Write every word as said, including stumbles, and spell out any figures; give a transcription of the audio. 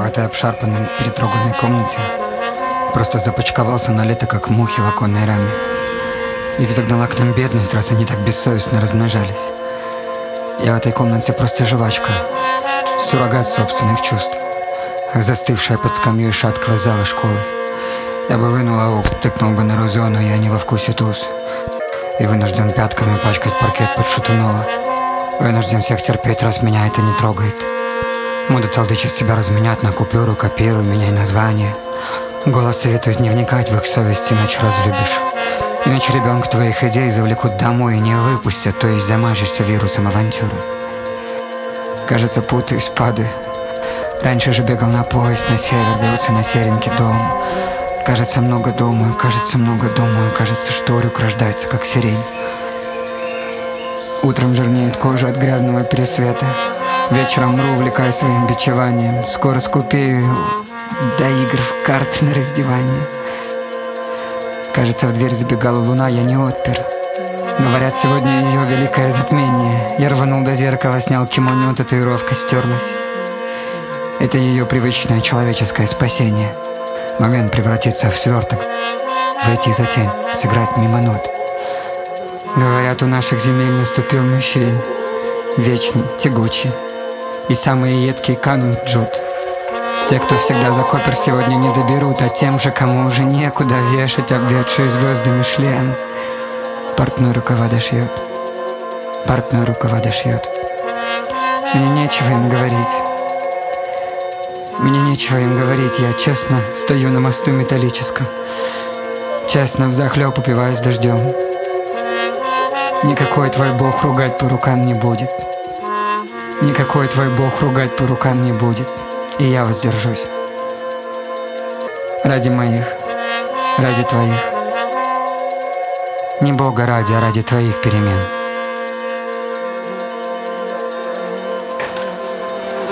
этой обшарпанной, перетроганной комнате просто започковался на лето, как мухи в оконной раме. Их загнала к нам бедность, раз они так бессовестно размножались. Я в этой комнате просто жвачка, суррогат собственных чувств, застывшая под скамьей шаткого зала школы. Я бы вынул аукс, тыкнул бы на розу, но я не во вкусе туз, и вынужден пятками пачкать паркет под Шатунова. Вынужден всех терпеть, раз меня это не трогает. Мода толдычит себя разменять на купюру, копирую, меняй название. Голос советует не вникать в их совесть, иначе разлюбишь. Иначе ребенка твоих идей завлекут домой и не выпустят, то есть замажешься вирусом авантюры. Кажется, путаюсь, падаю. Раньше же бегал на поезд, на север, бился на серенький дом. Кажется, много думаю, кажется, много думаю, кажется, что рюк рождается, как сирень. Утром жирнеет кожа от грязного пересвета. Вечером мру, увлекаясь своим бичеванием. Скоро скупею до игр в карты на раздевание. Кажется, в дверь забегала луна, я не отпер. Говорят, сегодня ее великое затмение. Я рванул до зеркала, снял кимоно, татуировка стерлась. Это ее привычное человеческое спасение. Момент превратиться в сверток, войти за тень, сыграть мимо нот. Говорят, у наших земель наступил мужчин, вечный, тягучий, и самые едкие канут в джут. Те, кто всегда за копер, сегодня не доберут, а тем же, кому уже некуда вешать обведшие звездами шлем, портной рукава дошьет, портной рукава дошьет. Мне нечего им говорить. Мне нечего им говорить, я честно стою на мосту металлическом, честно взахлеб упиваюсь дождем. Никакой твой бог ругать по рукам не будет. Никакой твой бог ругать по рукам не будет. И я воздержусь. Ради моих, ради твоих. Не Бога ради, а ради твоих перемен.